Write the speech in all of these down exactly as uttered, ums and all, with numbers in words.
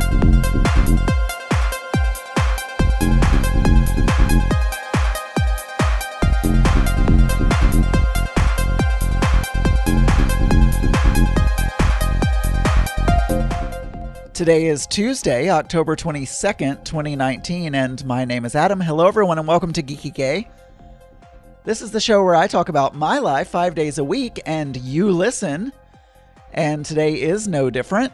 Today is Tuesday, October twenty-second, twenty nineteen, and my name is Adam. Hello, everyone, and welcome to Geeky Gay. This is the show where I talk about my life five days a week, and you listen. And today is no different.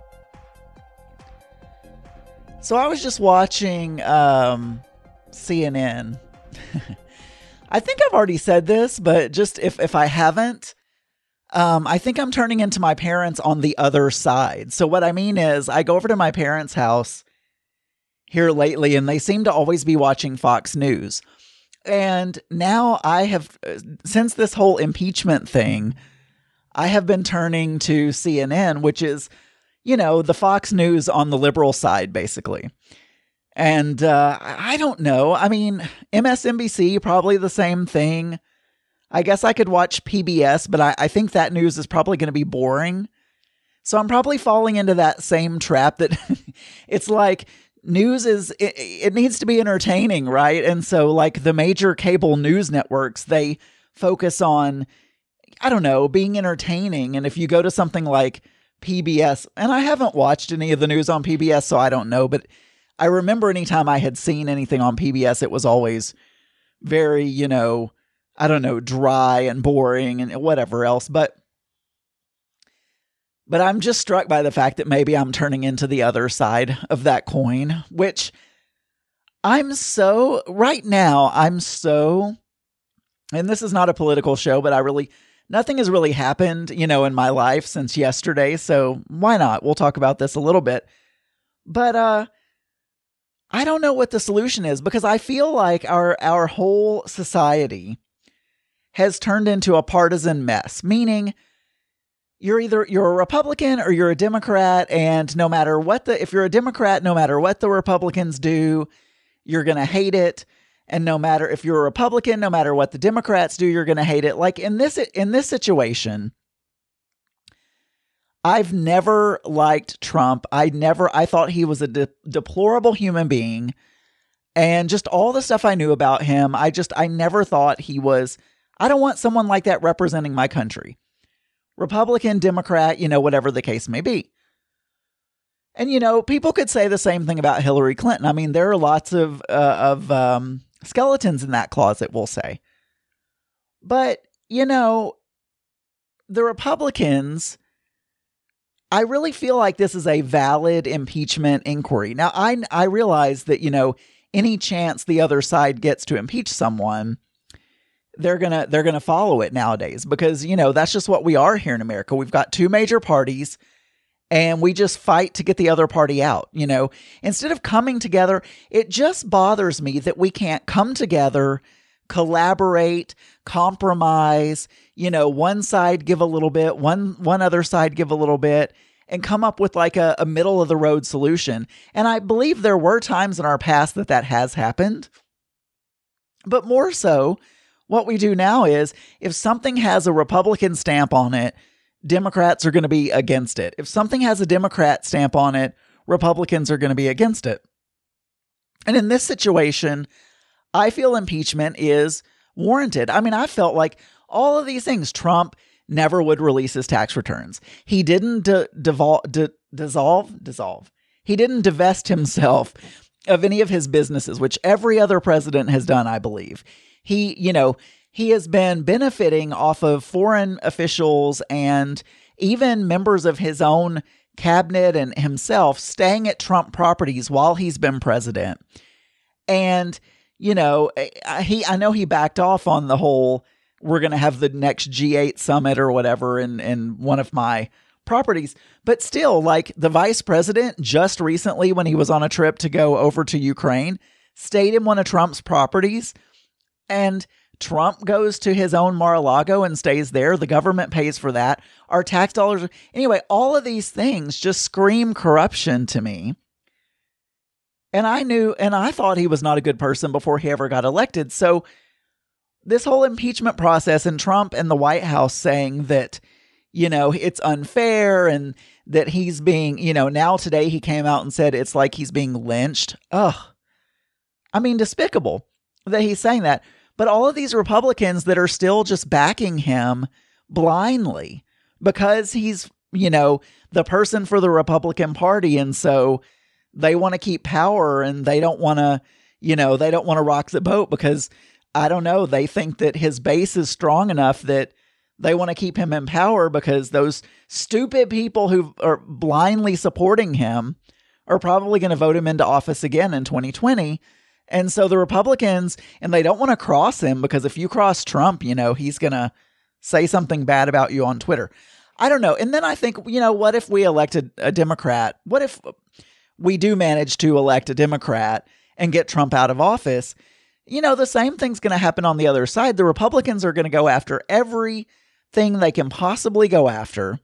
So I was just watching um, C N N. I think I've already said this, but just if, if I haven't, Um, I think I'm turning into my parents on the other side. So what I mean is I go over to my parents' house here lately and they seem to always be watching Fox News. And now I have, since this whole impeachment thing, I have been turning to C N N, which is, you know, the Fox News on the liberal side, basically. And uh, I don't know. I mean, M S N B C, probably the same thing. I guess I could watch P B S, but I, I think that news is probably going to be boring. So I'm probably falling into that same trap that it's like news is, it, it needs to be entertaining, right? And so like the major cable news networks, they focus on, I don't know, being entertaining. And if you go to something like P B S, and I haven't watched any of the news on P B S, so I don't know, but I remember anytime I had seen anything on P B S, it was always very, you know, I don't know, dry and boring and whatever else. But, but I'm just struck by the fact that maybe I'm turning into the other side of that coin, which I'm so, right now, I'm so, and this is not a political show, but I really, nothing has really happened, you know, in my life since yesterday. So why not? We'll talk about this a little bit. But, uh, I don't know what the solution is because I feel like our, our whole society has turned into a partisan mess, meaning you're either, you're a Republican or you're a Democrat. And no matter what the, if you're a Democrat, no matter what the Republicans do, you're going to hate it. And no matter if you're a Republican, no matter what the Democrats do, you're going to hate it. Like in this, in this situation, I've never liked Trump. I never, I thought he was a de- deplorable human being and just all the stuff I knew about him. I just, I never thought he was, I don't want someone like that representing my country. Republican, Democrat, you know, whatever the case may be. And, you know, people could say the same thing about Hillary Clinton. I mean, there are lots of, uh, of um, skeletons in that closet, we'll say. But, you know, the Republicans, I really feel like this is a valid impeachment inquiry. Now, I, I realize that, you know, any chance the other side gets to impeach someone, they're going to, they're going to follow it nowadays because, you know, that's just what we are here in America. We've got two major parties and we just fight to get the other party out. You know, instead of coming together, it just bothers me that we can't come together, collaborate, compromise, you know, one side give a little bit, one, one other side give a little bit and come up with like a, a middle of the road solution. And I believe there were times in our past that that has happened, but more so, what we do now is if something has a Republican stamp on it, Democrats are going to be against it. If something has a Democrat stamp on it, Republicans are going to be against it. And in this situation, I feel impeachment is warranted. I mean, I felt like all of these things, Trump never would release his tax returns. He didn't de- devol- de- dissolve, dissolve. He didn't divest himself of any of his businesses, which every other president has done, I believe. He, you know, he has been benefiting off of foreign officials and even members of his own cabinet and himself staying at Trump properties while he's been president. And, you know, he, I know he backed off on the whole, we're going to have the next G eight summit or whatever in, in one of my properties. But still, like the vice president just recently, when he was on a trip to go over to Ukraine, stayed in one of Trump's properties. And Trump goes to his own Mar-a-Lago and stays there. The government pays for that. Our tax dollars. Anyway, all of these things just scream corruption to me. And I knew, and I thought he was not a good person before he ever got elected. So this whole impeachment process and Trump and the White House saying that, you know, it's unfair and that he's being, you know, now today he came out and said it's like he's being lynched. Ugh. I mean, despicable that he's saying that. But all of these Republicans that are still just backing him blindly because he's, you know, the person for the Republican Party. And so they want to keep power and they don't want to, you know, they don't want to rock the boat because, I don't know, they think that his base is strong enough that they want to keep him in power because those stupid people who are blindly supporting him are probably going to vote him into office again in twenty twenty. And so the Republicans, and they don't want to cross him because if you cross Trump, you know, he's going to say something bad about you on Twitter. I don't know. And then I think, you know, what if we elected a Democrat? What if we do manage to elect a Democrat and get Trump out of office? You know, the same thing's going to happen on the other side. The Republicans are going to go after everything they can possibly go after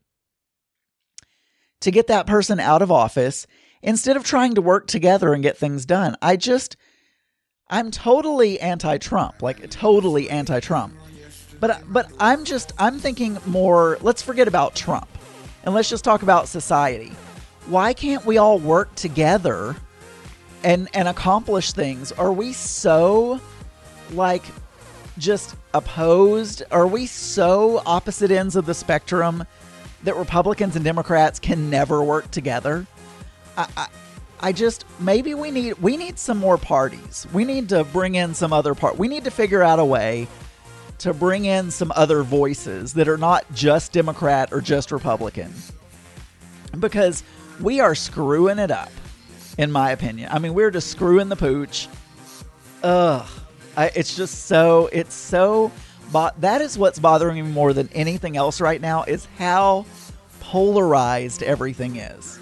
to get that person out of office instead of trying to work together and get things done. I just... I'm totally anti-Trump, like totally anti-Trump. But but I'm just, I'm thinking more, let's forget about Trump and let's just talk about society. Why can't we all work together and, and accomplish things? Are we so like just opposed? Are we so opposite ends of the spectrum that Republicans and Democrats can never work together? I, I I just, maybe we need, we need some more parties. We need to bring in some other part. We need to figure out a way to bring in some other voices that are not just Democrat or just Republican. Because we are screwing it up, in my opinion. I mean, we're just screwing the pooch. Ugh. I, it's just so, it's so, but that is what's bothering me more than anything else right now is how polarized everything is.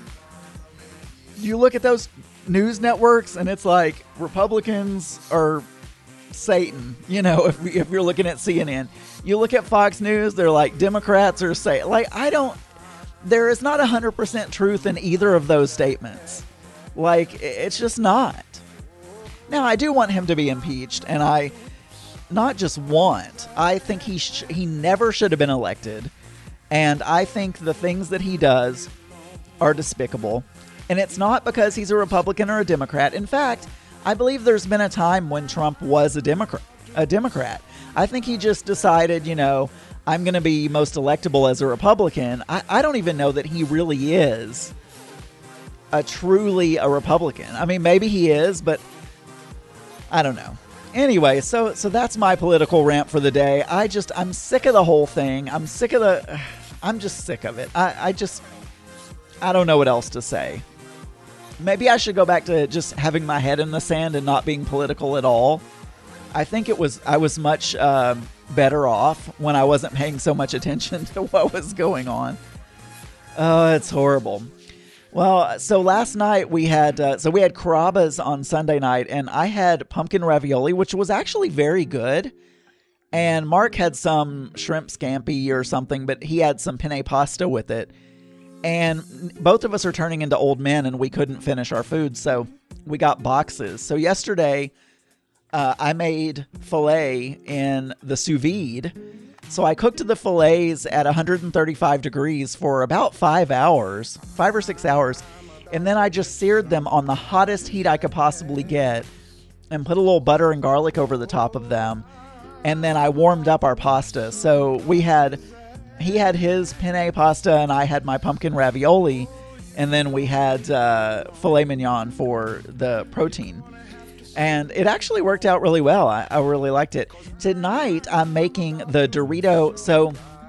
You look at those news networks and it's like Republicans are Satan, you know, if, we, if you're looking at C N N. You look at Fox News, they're like Democrats are Satan. Like, I don't, there is not one hundred percent truth in either of those statements. Like, it's just not. Now, I do want him to be impeached, and I not just want, I think he sh- he never should have been elected. And I think the things that he does are despicable. And it's not because he's a Republican or a Democrat. In fact, I believe there's been a time when Trump was a Democrat. A Democrat. I think he just decided, you know, I'm going to be most electable as a Republican. I, I don't even know that he really is a truly a Republican. I mean, maybe he is, but I don't know. Anyway, so so that's my political rant for the day. I just, I'm sick of the whole thing. I'm sick of the, I'm just sick of it. I, I just, I don't know what else to say. Maybe I should go back to just having my head in the sand and not being political at all. I think it was, I was much uh, better off when I wasn't paying so much attention to what was going on. Oh, it's horrible. Well, so last night we had, uh, so we had Carrabba's on Sunday night, and I had pumpkin ravioli, which was actually very good. And Mark had some shrimp scampi or something, but he had some penne pasta with it. And both of us are turning into old men and we couldn't finish our food. So we got boxes. So yesterday uh, I made filet in the sous vide. So I cooked the fillets at one hundred thirty-five degrees for about five hours, five or six hours. And then I just seared them on the hottest heat I could possibly get and put a little butter and garlic over the top of them. And then I warmed up our pasta. So we had... He had his penne pasta and I had my pumpkin ravioli. And then we had uh, filet mignon for the protein. And it actually worked out really well. I, I really liked it. Tonight, I'm making the Dorito. So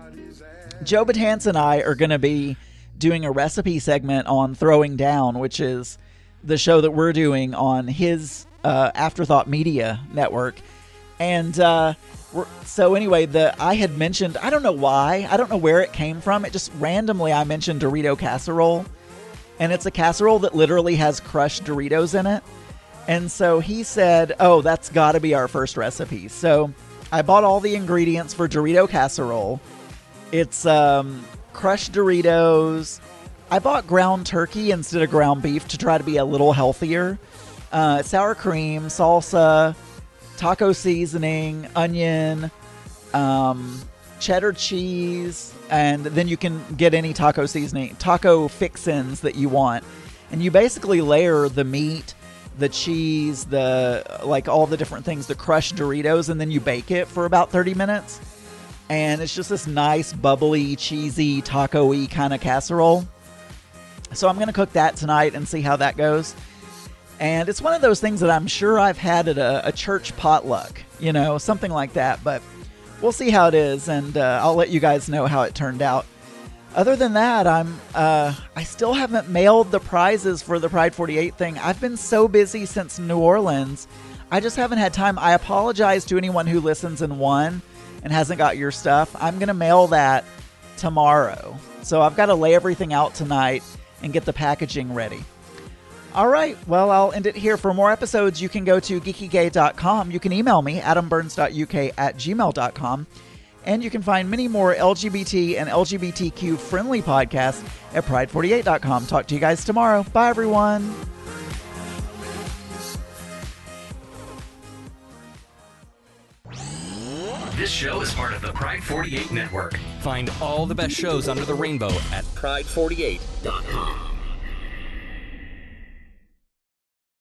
Joe Batance and I are going to be doing a recipe segment on Throwing Down, which is the show that we're doing on his uh, Afterthought Media network. And uh, we're, so anyway, the I had mentioned, I don't know why, I don't know where it came from. It just randomly, I mentioned Dorito casserole. And it's a casserole that literally has crushed Doritos in it. And so he said, oh, that's got to be our first recipe. So I bought all the ingredients for Dorito casserole. It's um, crushed Doritos. I bought ground turkey instead of ground beef to try to be a little healthier. Uh, sour cream, salsa, taco seasoning, onion, um, cheddar cheese, and then you can get any taco seasoning, taco fixins that you want. And you basically layer the meat, the cheese, the like all the different things, the crushed Doritos, and then you bake it for about thirty minutes. And it's just this nice, bubbly, cheesy, taco-y kind of casserole. So I'm going to cook that tonight and see how that goes. And it's one of those things that I'm sure I've had at a, a church potluck, you know, something like that. But we'll see how it is, and uh, I'll let you guys know how it turned out. Other than that, I'm uh, I still haven't mailed the prizes for the Pride forty-eight thing. I've been so busy since New Orleans. I just haven't had time. I apologize to anyone who listens and won and hasn't got your stuff. I'm going to mail that tomorrow. So I've got to lay everything out tonight and get the packaging ready. All right, well, I'll end it here. For more episodes, you can go to geeky gay dot com. You can email me, adam burns dot u k at gmail dot com. And you can find many more L G B T and L G B T Q friendly podcasts at pride forty-eight dot com. Talk to you guys tomorrow. Bye, everyone. This show is part of the Pride forty-eight Network. Find all the best shows under the rainbow at pride forty-eight dot com.